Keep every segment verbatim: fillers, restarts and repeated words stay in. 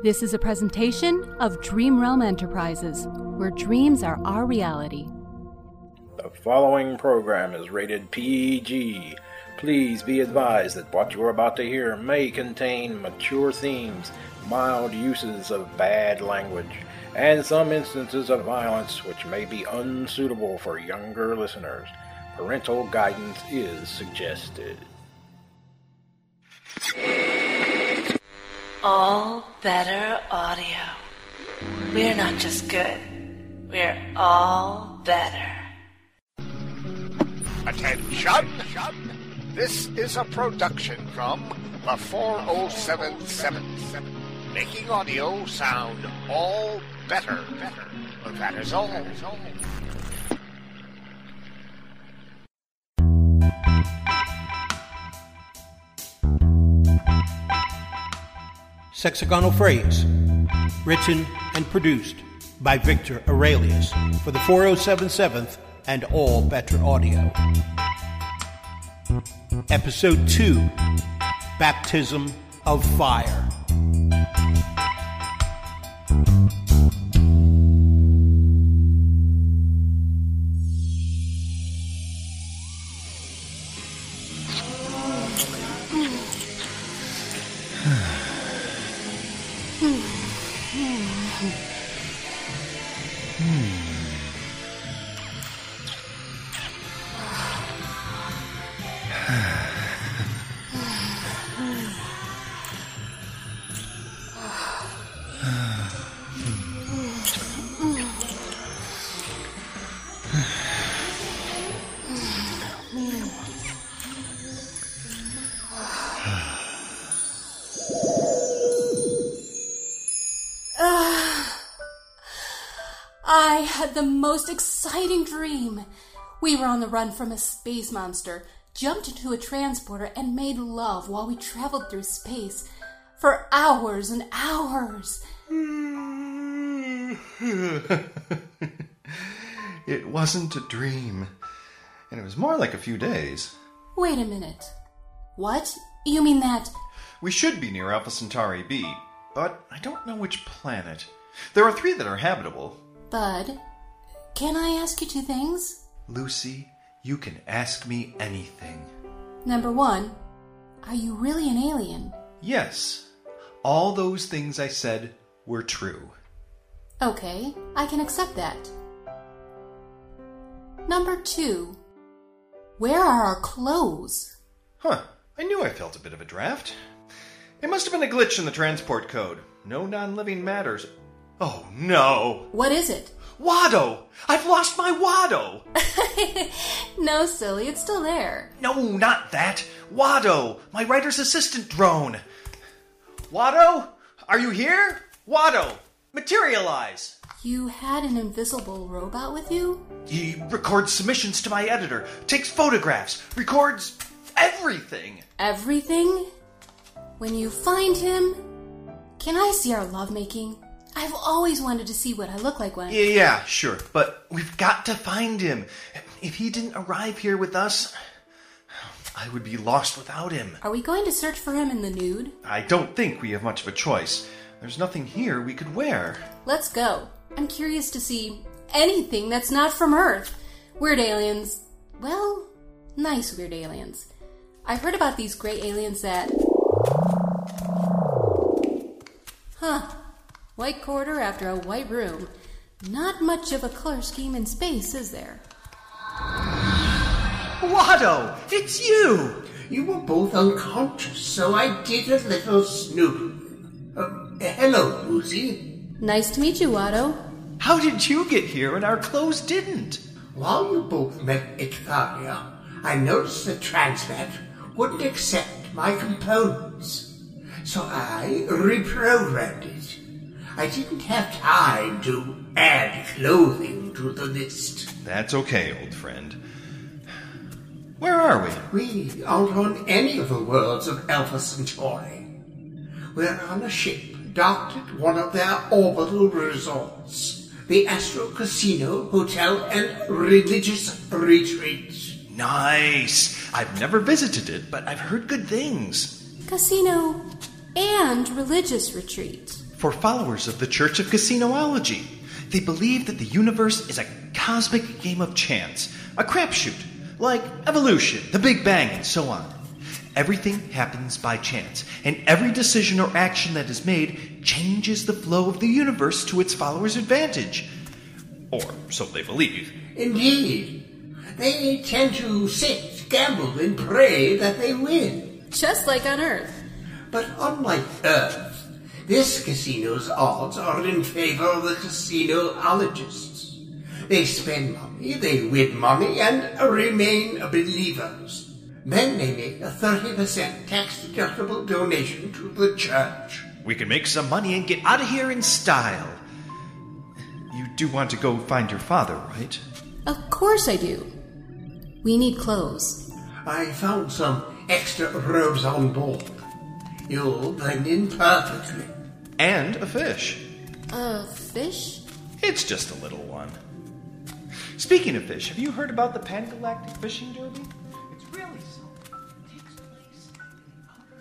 This is a presentation of Dream Realm Enterprises, where dreams are our reality. The following program is rated P G. Please be advised that what you are about to hear may contain mature themes, mild uses of bad language, and some instances of violence which may be unsuitable for younger listeners. Parental guidance is suggested. All Better Audio. We're not just good, we're all better. Attention! This is a production from the four oh seven seven, making audio sound all better. That is all. Sexagonal Phrase, written and produced by Victor Aurelius for the four oh seven seventh and All Better Audio. Episode two, Baptism of Fire. I had the most exciting dream. We were on the run from a space monster, jumped into a transporter, and made love while we traveled through space for hours and hours. It wasn't a dream, and it was more like a few days. Wait a minute. What? You mean that... We should be near Alpha Centauri B, but I don't know which planet. There are three that are habitable. Bud, can I ask you two things? Lucy, you can ask me anything. Number one, are you really an alien? Yes. All those things I said were true. Okay, I can accept that. Number two, where are our clothes? Huh, I knew I felt a bit of a draft. It must have been a glitch in the transport code. No non-living matters. Oh, no. What is it? Watto! I've lost my Watto! No, silly, it's still there. No, not that. Watto, my writer's assistant drone. Watto, are you here? Watto, materialize! You had an invisible robot with you? He records submissions to my editor, takes photographs, records everything. Everything? When you find him, can I see our lovemaking? I've always wanted to see what I look like when... Yeah, yeah, sure, but we've got to find him. If he didn't arrive here with us, I would be lost without him. Are we going to search for him in the nude? I don't think we have much of a choice. There's nothing here we could wear. Let's go. I'm curious to see anything that's not from Earth. Weird aliens. Well, nice weird aliens. I've heard about these gray aliens that... Huh. White quarter after a white room. Not much of a color scheme in space, is there? Watto, it's you! You were both unconscious, so I did a little snooping. Uh, hello, Lucy. Nice to meet you, Watto. How did you get here and our clothes didn't? While you both met at Thalia, I noticed the Transmat wouldn't accept my components, so I reprogrammed it. I didn't have time to add clothing to the list. That's okay, old friend. Where are we? We aren't on any of the worlds of Alpha Centauri. We're on a ship docked at one of their orbital resorts, the Astro Casino Hotel and Religious Retreat. Nice! I've never visited it, but I've heard good things. Casino and religious retreat. for followers of the Church of Casinoology. They believe that the universe is a cosmic game of chance, a crapshoot, like evolution, the Big Bang, and so on. Everything happens by chance, and every decision or action that is made changes the flow of the universe to its followers' advantage. Or so they believe. Indeed. They tend to sit, gamble, and pray that they win. Just like on Earth. But unlike Earth, this casino's odds are in favor of the casinoologists. They spend money, they win money, and remain believers. Then they make a thirty percent tax-deductible donation to the church. We can make some money and get out of here in style. You do want to go find your father, right? Of course I do. We need clothes. I found some extra robes on board. You'll blend in perfectly. And a fish. A fish? It's just a little one. Speaking of fish, have you heard about the Pan-Galactic Fishing Derby? It's really something. It takes place in the outer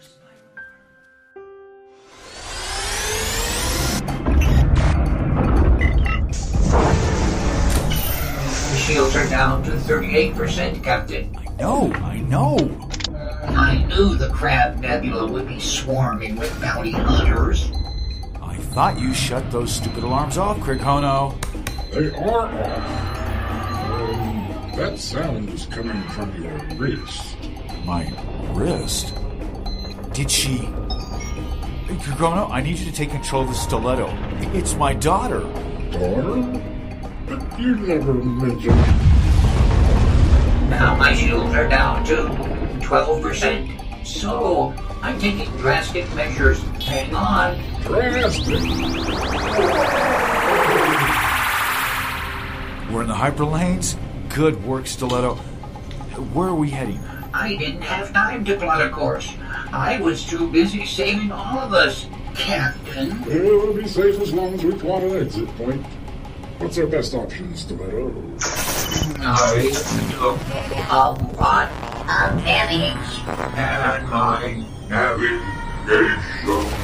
spiral. The shields are down to thirty-eight percent, Captain. I know, I know. I knew the Crab Nebula would be swarming with bounty hunters. I thought you shut those stupid alarms off, Krighono. They are off. Um, that sound is coming from your wrist. My wrist? Did she... Krighono, I need you to take control of the stiletto. It's my daughter. Daughter? But you never mentioned... Now my shields are down to twelve percent. So, I'm taking drastic measures. Hang on. Drastic? We're in the hyperlanes? Good work, Stiletto. Where are we heading? I didn't have time to plot a course. I was too busy saving all of us, Captain. We'll be safe as long as we plot an exit point. What's our best option, Stiletto? I took a lot of pennies. And my navigation.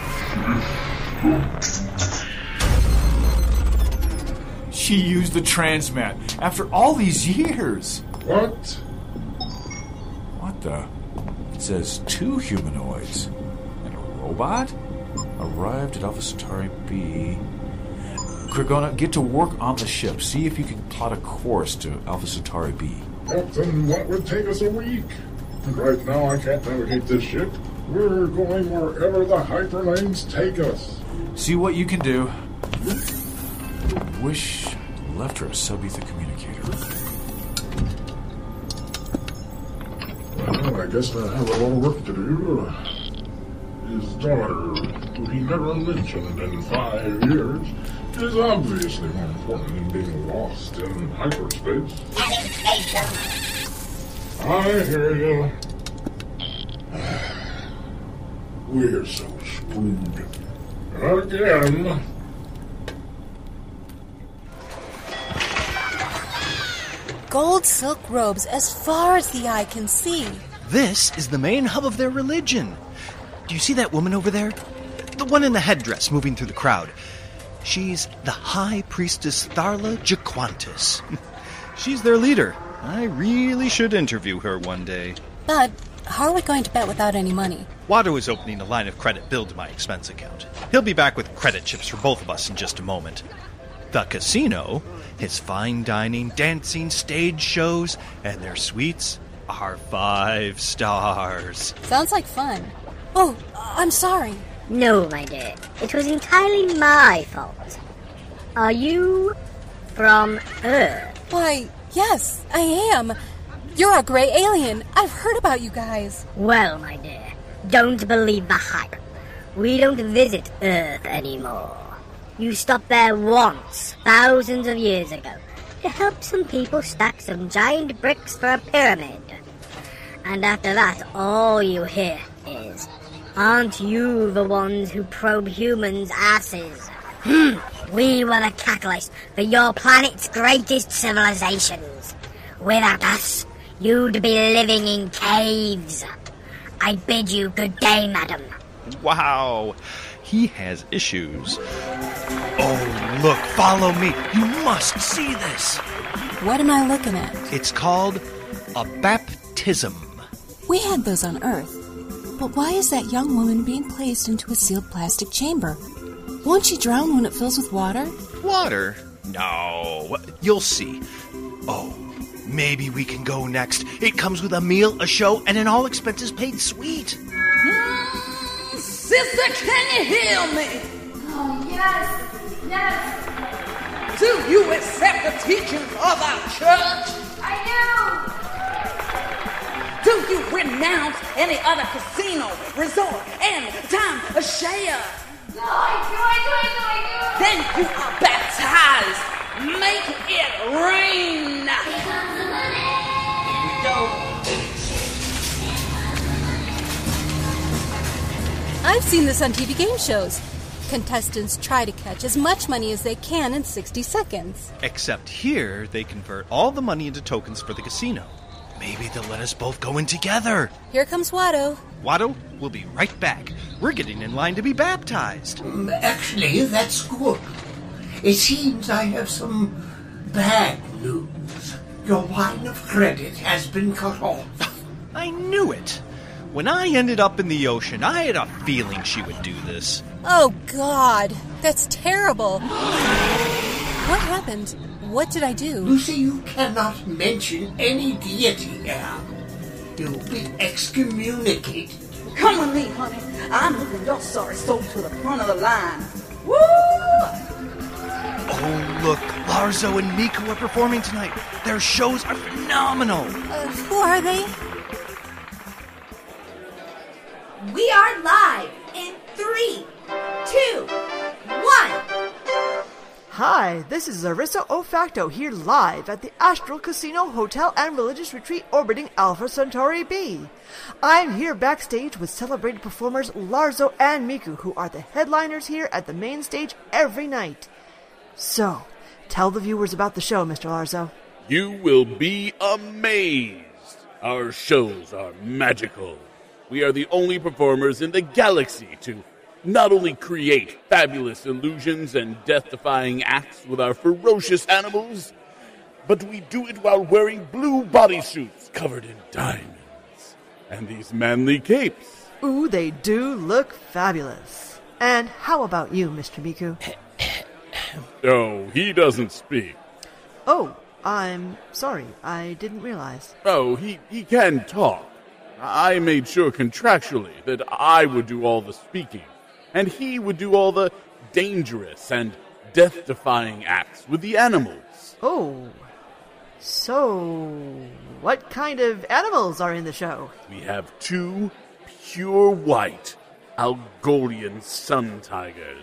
She used the transmat after all these years. What? What the? It says two humanoids and a robot arrived at Alpha Centauri B. Krighono, get to work on the ship. See if you can plot a course to Alpha Centauri B. Captain, that would take us a week. And right now I can't navigate this ship. We're going wherever the hyperlanes take us. See what you can do. Wish I left her a sub-ether communicator. Well, I guess I have a lot of work to do. His daughter, who he never mentioned in five years, is obviously more important than being lost in hyperspace. I hear you. We're so screwed. Again. Gold silk robes as far as the eye can see. This is the main hub of their religion. Do you see that woman over there? The one in the headdress moving through the crowd. She's the High Priestess Tharla Jaquantis. She's their leader. I really should interview her one day. But how are we going to bet without any money? Watto is opening a line of credit billed to my expense account. He'll be back with credit chips for both of us in just a moment. The casino, his fine dining, dancing, stage shows, and their suites are five stars. Sounds like fun. Oh, I'm sorry. No, my dear. It was entirely my fault. Are you from Earth? Why, yes, I am. You're a gray alien. I've heard about you guys. Well, my dear, don't believe the hype. We don't visit Earth anymore. You stopped there once, thousands of years ago, to help some people stack some giant bricks for a pyramid. And after that, all you hear is, aren't you the ones who probe humans' asses? Hmm, we were the catalyst for your planet's greatest civilizations. Without us, you'd be living in caves. I bid you good day, madam. Wow. he has issues. Oh, look, follow me. You must see this. What am I looking at? It's called a baptism. We had those on Earth. But why is that young woman being placed into a sealed plastic chamber? Won't she drown when it fills with water? Water? No. You'll see. Oh, maybe we can go next. It comes with a meal, a show, and an all-expenses-paid suite. Mm, sister, can you hear me? Oh, yes, yes. Do you accept the teachings of our church? I do. Do you renounce any other casino, resort, and time a share? No, I do, I do, I do, I do. Then you are baptized. Make it rain. Here comes the money. Here we go. I've seen this on T V game shows. Contestants try to catch as much money as they can in sixty seconds. Except here, they convert all the money into tokens for the casino. Maybe they'll let us both go in together. Here comes Watto. Watto, we'll be right back. We're getting in line to be baptized. Um, actually, that's good. It seems I have some bad news. Your line of credit has been cut off. I knew it. When I ended up in the ocean, I had a feeling she would do this. Oh, God. That's terrible. What happened? What did I do? Lucy, you cannot mention any deity here. You'll be excommunicated. Come with me, honey. I'm moving your sorry soul to the front of the line. Woo! Oh, look. Larzo and Miku are performing tonight. Their shows are phenomenal. Uh, who are they? We are live in three, two, one. Hi, this is Zarissa Ofacto here live at the Astral Casino Hotel and Religious Retreat orbiting Alpha Centauri B. I'm here backstage with celebrated performers Larzo and Miku, who are the headliners here at the main stage every night. So, tell the viewers about the show, Mister Larzo. You will be amazed. Our shows are magical. We are the only performers in the galaxy to not only create fabulous illusions and death-defying acts with our ferocious animals, but we do it while wearing blue bodysuits covered in diamonds and these manly capes. Ooh, they do look fabulous. And how about you, Mister Miku? Oh, he doesn't speak. Oh, I'm sorry. I didn't realize. Oh, he, he can talk. I made sure contractually that I would do all the speaking, and he would do all the dangerous and death-defying acts with the animals. Oh, so what kind of animals are in the show? We have two pure white Algolian sun tigers.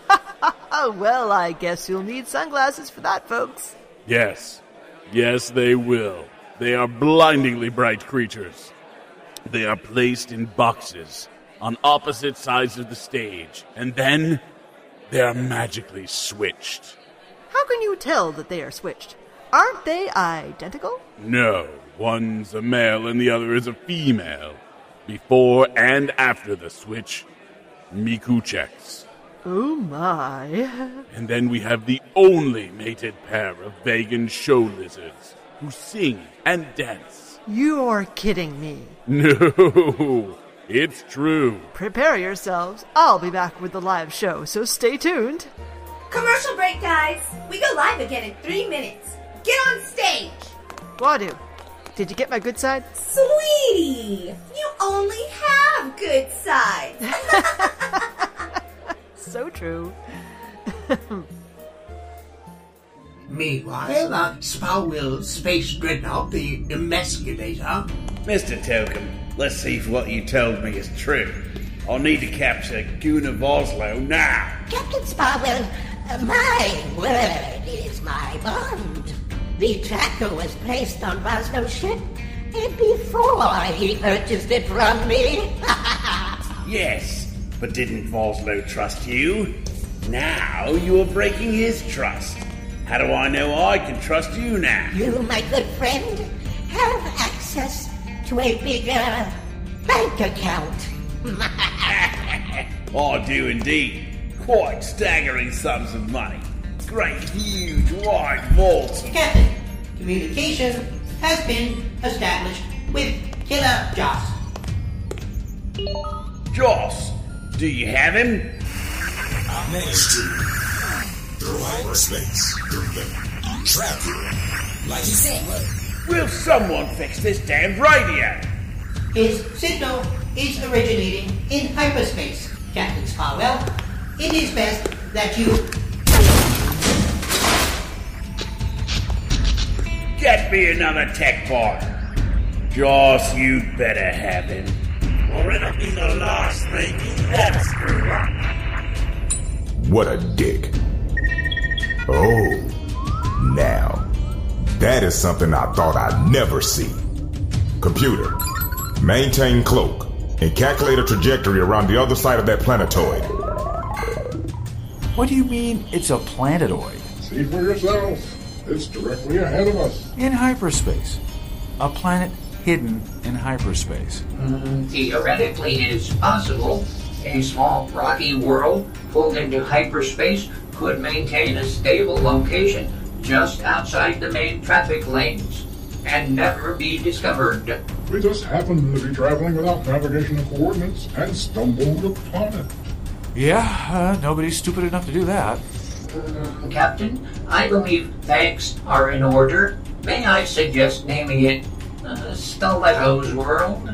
Well, I guess you'll need sunglasses for that, folks. Yes, yes they will. They are blindingly bright creatures. They are placed in boxes on opposite sides of the stage, and then they are magically switched. How can you tell that they are switched? Aren't they identical? No, one's a male and the other is a female. Before and after the switch, Miku checks. Oh my. And then we have the only mated pair of vegan show lizards who sing and dance. You're kidding me. No, it's true. Prepare yourselves. I'll be back with the live show, so stay tuned. Commercial break, guys. We go live again in three minutes. Get on stage. Wadu, did you get my good side? Sweetie, you only have good sides. So true. Meanwhile, uh, Spowell's Space Dreadnought, the Emasculator. Mister Tokum, let's see if what you told me is true. I'll need to capture Goon of Oslo now. Captain Spowell, uh, my word is my bond. The tracker was placed on Rosno's ship before he purchased it from me. Yes, but didn't Voslo trust you? Now you're breaking his trust. How do I know I can trust you now? You, my good friend, have access to a bigger bank account. I do indeed. Quite staggering sums of money. Great, huge, wide vaults. Captain, communication has been established with Killer Joss. Joss, do you have him? Next to through hyperspace. Trap you. Like he said. Will someone fix this damn radio? His signal is originating in hyperspace, Captain Sparwell. It is best that you... Get me another tech bar. Joss, you'd better have him. Or it'll be the last thing you ever screw up. What a dick. Oh, now, that is something I thought I'd never see. Computer, maintain cloak and calculate a trajectory around the other side of that planetoid. What do you mean it's a planetoid? See for yourself. It's directly ahead of us. In hyperspace. A planet hidden in hyperspace. Mm, theoretically, it is possible. A small rocky world pulled into hyperspace could maintain a stable location just outside the main traffic lanes and never be discovered. We just happened to be traveling without navigational coordinates and stumbled upon it. Yeah, uh, nobody's stupid enough to do that. Mm, Captain, I believe facts are in order. May I suggest naming it uh, Stiletto's World?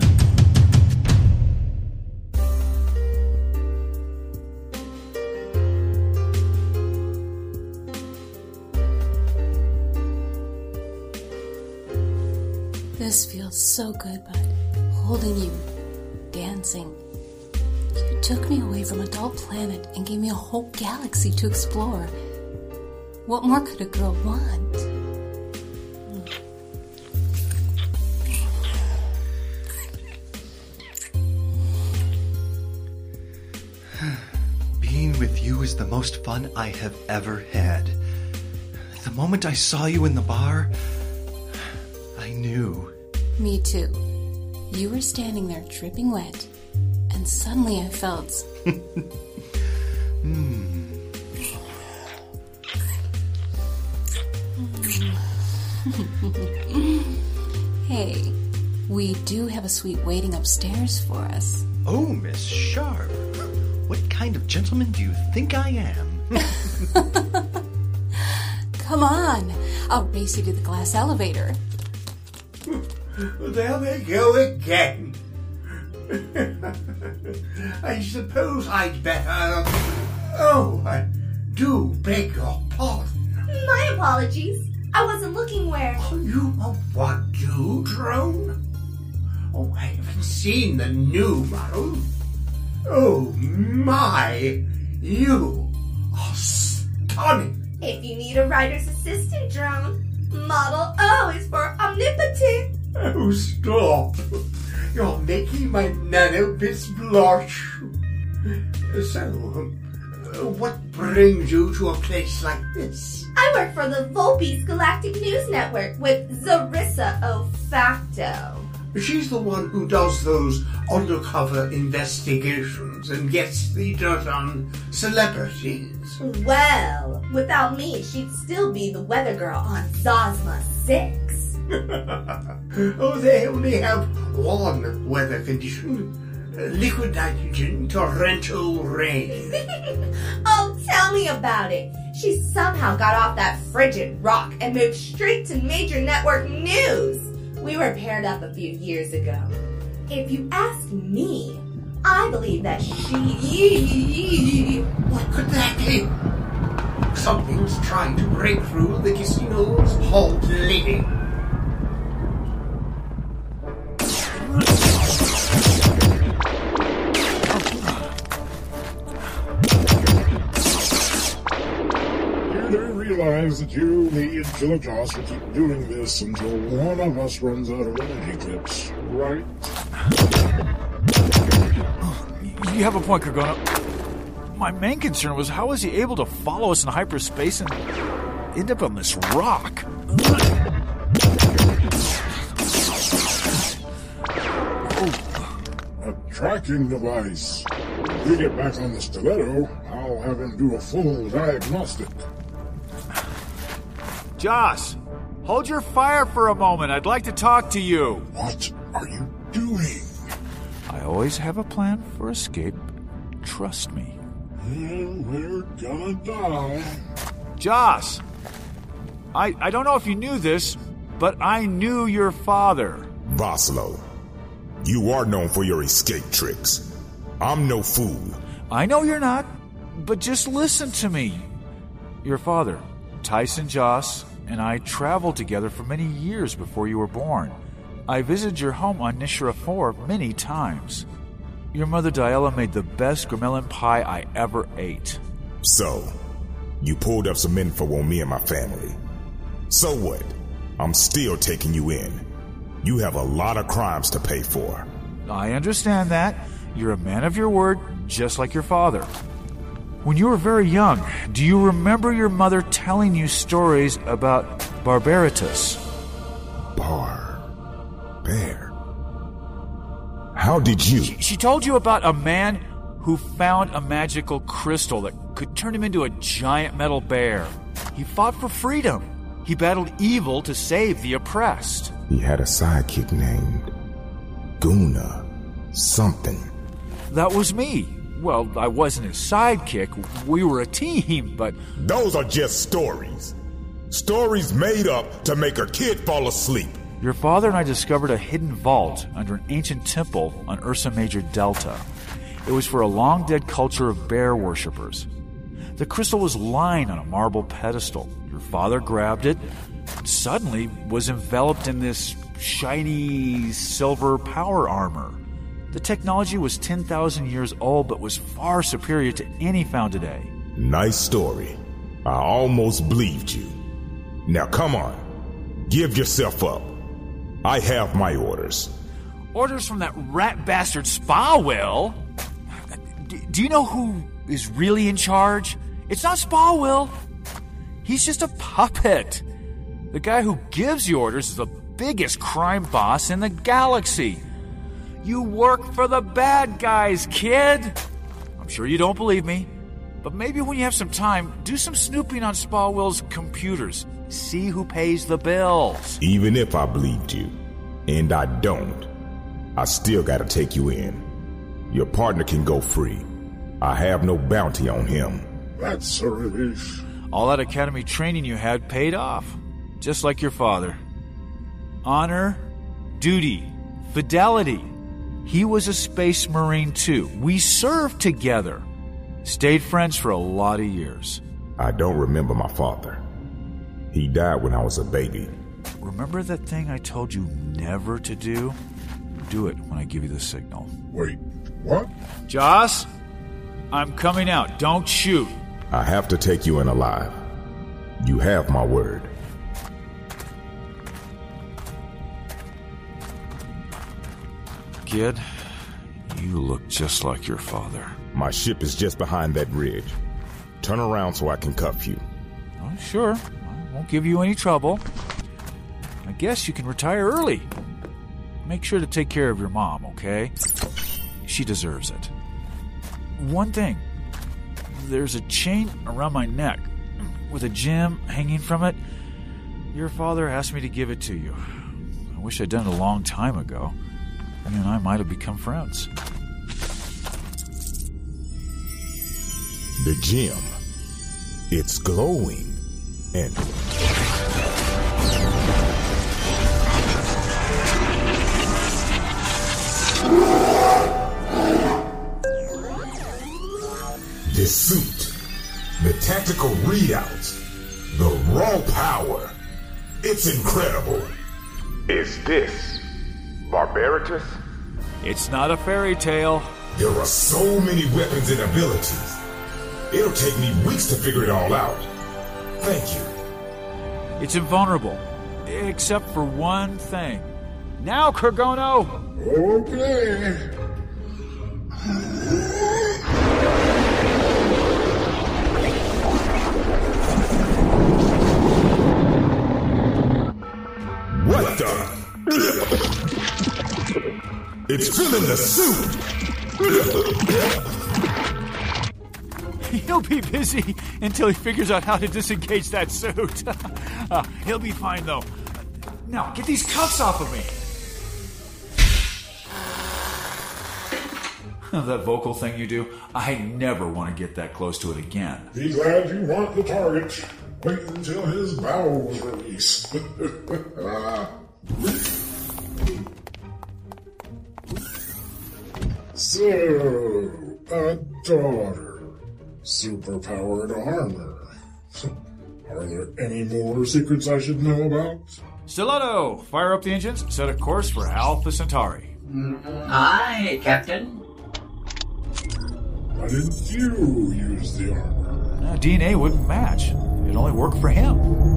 This feels so good, Bud. Holding you, dancing. You took me away from a dull planet and gave me a whole galaxy to explore. What more could a girl want? Being with you is the most fun I have ever had. The moment I saw you in the bar, I knew. Me too. You were standing there dripping wet, and suddenly I felt... Hmm. Hey, we do have a suite waiting upstairs for us. Oh, Miss Sharp. What kind of gentleman do you think I am? Come on, I'll race you to the glass elevator. There they go again. I suppose I'd better... Oh, I do beg your pardon. My apologies. I wasn't looking where... Oh, you are what, do, drone? Oh, I haven't seen the new model. Oh, my. You are stunning. If you need a writer's assistant, drone, model O is for omnipotent. Oh, stop. You're making my nanobits blush. So, uh, what brings you to a place like this? I work for the Volpe's Galactic News Network with Zarissa O'Facto. She's the one who does those undercover investigations and gets the dirt on celebrities. Well, without me, she'd still be the weather girl on Zosma six. Oh, they only have one weather condition. Liquid nitrogen, torrential rain. Oh, tell me about it. She somehow got off that frigid rock and moved straight to major network news. We were paired up a few years ago. If you ask me, I believe that she... What could that be? Something's trying to break through the casino's halt lady. Realize that you, me, and Killer Joss will keep doing this until one of us runs out of energy clips, right? You have a point, Gorgona. My main concern was how was he able to follow us in hyperspace and end up on this rock? A tracking device. If we get back on the stiletto, I'll have him do a full diagnostic. Joss, hold your fire for a moment. I'd like to talk to you. What are you doing? I always have a plan for escape. Trust me. Well, we're gonna die. Joss, I, I don't know if you knew this, but I knew your father. Vossloh, you are known for your escape tricks. I'm no fool. I know you're not, but just listen to me. Your father, Tyson Joss, and I traveled together for many years before you were born. I visited your home on Nishra four many times. Your mother Diella made the best gremlin pie I ever ate. So, you pulled up some info on me and my family. So what? I'm still taking you in. You have a lot of crimes to pay for. I understand that. You're a man of your word, just like your father. When you were very young, do you remember your mother telling you stories about Barbaritus? Bar... Bear... How did you... She, she told you about a man who found a magical crystal that could turn him into a giant metal bear. He fought for freedom. He battled evil to save the oppressed. He had a sidekick named... Guna... something. That was me. Well, I wasn't his sidekick. We were a team, but... Those are just stories. Stories made up to make a kid fall asleep. Your father and I discovered a hidden vault under an ancient temple on Ursa Major Delta. It was for a long-dead culture of bear worshippers. The crystal was lying on a marble pedestal. Your father grabbed it, and suddenly was enveloped in this shiny silver power armor. The technology was ten thousand years old, but was far superior to any found today. Nice story. I almost believed you. Now come on. Give yourself up. I have my orders. Orders from that rat bastard Spawwill? Do you know who is really in charge? It's not Spawwill. He's just a puppet. The guy who gives you orders is the biggest crime boss in the galaxy. You work for the bad guys, kid. I'm sure you don't believe me, but maybe when you have some time, do some snooping on Spawwill's computers. See who pays the bills. Even if I believed you, and I don't, I still gotta take you in. Your partner can go free. I have no bounty on him. That's a relief. All that academy training you had paid off, just like your father. Honor, duty, fidelity. He was a space marine too. We served together. Stayed friends for a lot of years. I don't remember my father. He died when I was a baby. Remember that thing I told you never to do? Do it when I give you the signal. Wait, what? Joss, I'm coming out. Don't shoot. I have to take you in alive. You have my word. Kid, you look just like your father. My ship is just behind that ridge. Turn around so I can cuff you. Oh, sure. I won't give you any trouble. I guess you can retire early. Make sure to take care of your mom, okay? She deserves it. One thing. There's a chain around my neck with a gem hanging from it. Your father asked me to give it to you. I wish I'd done it a long time ago. You and I might have become friends. The gem. It's glowing. And... this suit. The tactical readouts. The raw power. It's incredible. Is this Barbaritus? It's not a fairy tale. There are so many weapons and abilities. It'll take me weeks to figure it all out. Thank you. It's invulnerable, except for one thing. Now, Kurgono! Okay. What the? It's filling the suit! He'll be busy until he figures out how to disengage that suit. uh, he'll be fine, though. Now, get these cuffs off of me. That vocal thing you do, I never want to get that close to it again. Be glad you want the target. Wait until his bowels release. So, a daughter. Superpowered armor. Are there any more secrets I should know about? Stiletto, fire up the engines, set a course for Alpha Centauri. Aye, Captain. Why didn't you use the armor? Uh, D N A wouldn't match. It only worked for him.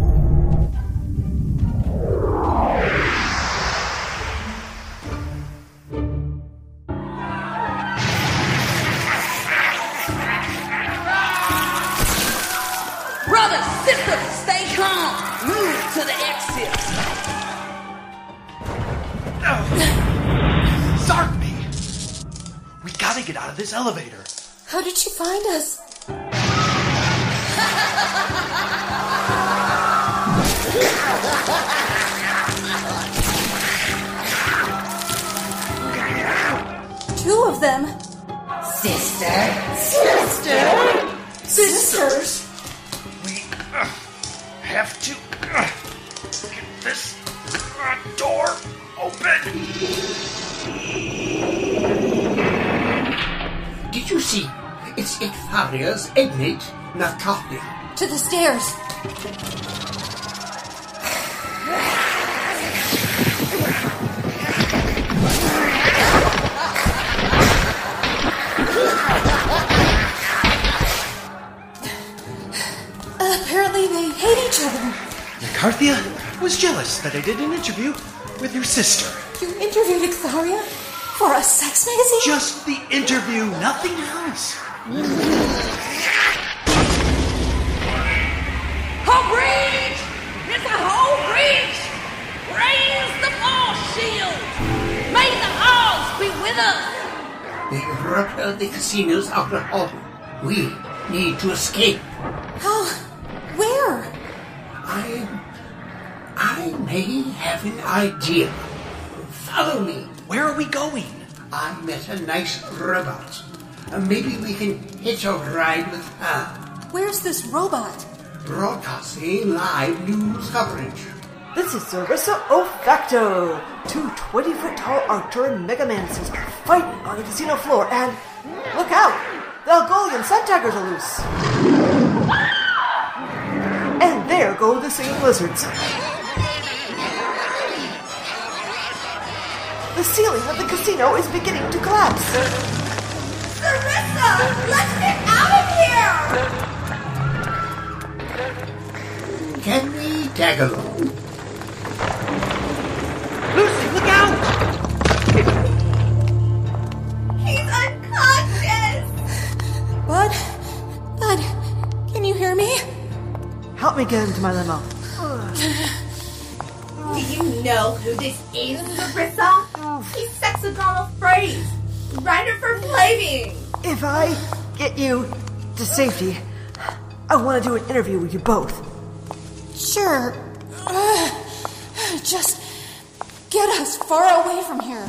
Brothers, sisters, stay calm. Move to the exit. Zarkby! We gotta get out of this elevator. How did she find us? Two of them. Sister? Sister? Sisters? We uh, have to uh, get this uh, door open. Did you see? It's Ictharia's Ignite Nakathia. To the stairs. Apparently they hate each other. Nakarthia was jealous that I did an interview with your sister. You interviewed Ictharia? For a sex magazine? Just the interview, nothing else. Whole breach! It's a whole breach! Raise the force shield! May the odds be with us! They repelled the casino's outer hall. We need to escape. How? Where? I... I may have an idea. Follow me. Where are we going? I met a nice robot. Uh, maybe we can hitch a ride with her. Where's this robot? Broadcasting live news coverage. This is Zarissa Olfacto. Two twenty-foot-tall Arcturian Megamancers are fighting on the casino floor, and look out! The Algolian Sun Tigers are loose. And there go the singing lizards. The ceiling of the casino is beginning to collapse. Zarissa! Let's get out of here! Can we tag along? Lucy, look out! He's unconscious! Bud? Bud, can you hear me? Help me get into my limo. Do you know who this is, Zarissa? He's Sexagonal Phrase, writer for Flaving. If I get you to safety, I want to do an interview with you both. Sure. Uh, just get us far away from here.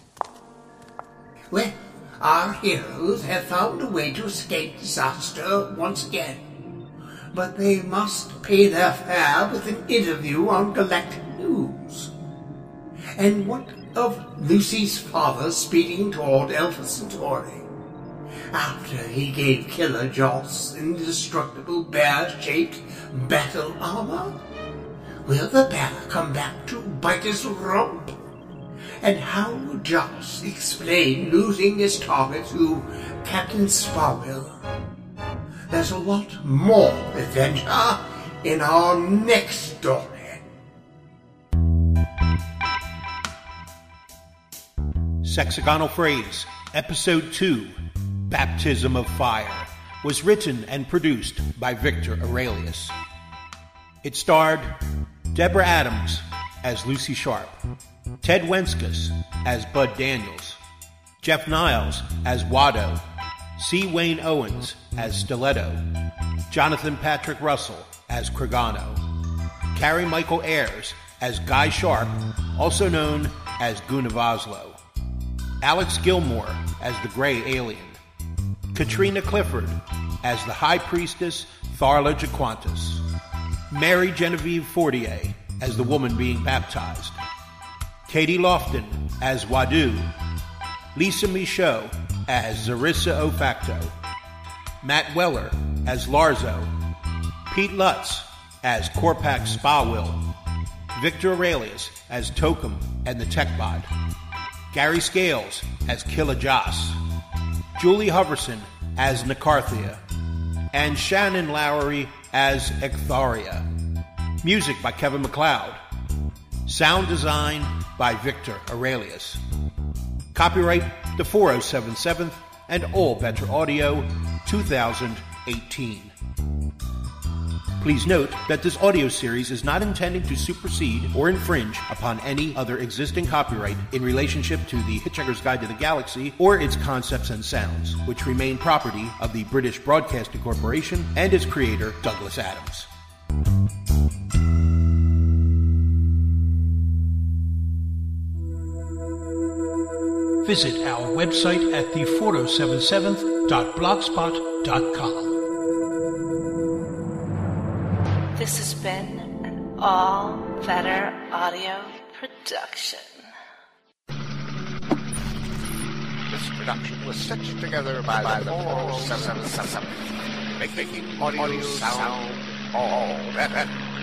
Well, our heroes have found a way to escape disaster once again. But they must pay their fare with an interview on Galactic News. And what of Lucy's father speeding toward Alpha Centauri? After he gave Killer Joss indestructible bear-shaped battle armor? Will the bear come back to bite his rump? And how would Joss explain losing his target to Captain Sparwell? There's a lot more adventure in our next story. Sexagonal Phrase, Episode two, Baptism of Fire, was written and produced by Victor Aurelius. It starred Deborah Adams as Lucy Sharp, Ted Wenskus as Bud Daniels, Jeff Niles as Watto, C. Wayne Owens as Stiletto, Jonathan Patrick Russell as Krigano, Carrie Michael Ayers as Guy Sharp, also known as Gunavaslo, Alex Gilmore as the Grey Alien, Katrina Clifford as the High Priestess Tharla Jaquantis, Mary Genevieve Fortier as the woman being baptized, Katie Lofton as Wadu, Lisa Michaud as Zarissa Ofacto, Matt Weller as Larzo, Pete Lutz as Korpak Spawill, Victor Aurelius as Tokum and the Techbot, Gary Scales as Killa Joss, Julie Hoverson as Nakarthia, and Shannon Lowery as Ektharia. Music by Kevin MacLeod. Sound design by Victor Aurelius. Copyright the four oh seven seventh and All Better Audio two thousand eighteen. Please note that this audio series is not intending to supersede or infringe upon any other existing copyright in relationship to The Hitchhiker's Guide to the Galaxy or its concepts and sounds, which remain property of the British Broadcasting Corporation and its creator, Douglas Adams. Visit our website at the four oh seven seventh dot blogspot dot com. This has been an All Better Audio production. This production was stitched together by, by the four oh seven seven, making audio sound all better.